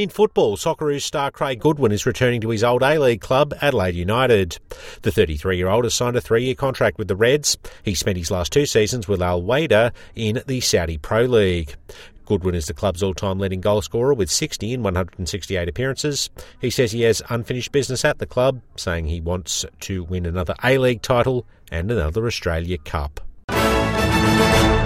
In football, Socceroos star Craig Goodwin is returning to his old A-League club, Adelaide United. The 33-year-old has signed a 3-year contract with the Reds. He spent his last 2 seasons with Al Wahda in the Saudi Pro League. Goodwin is the club's all-time leading goal scorer with 60 in 168 appearances. He says he has unfinished business at the club, saying he wants to win another A-League title and another Australia Cup.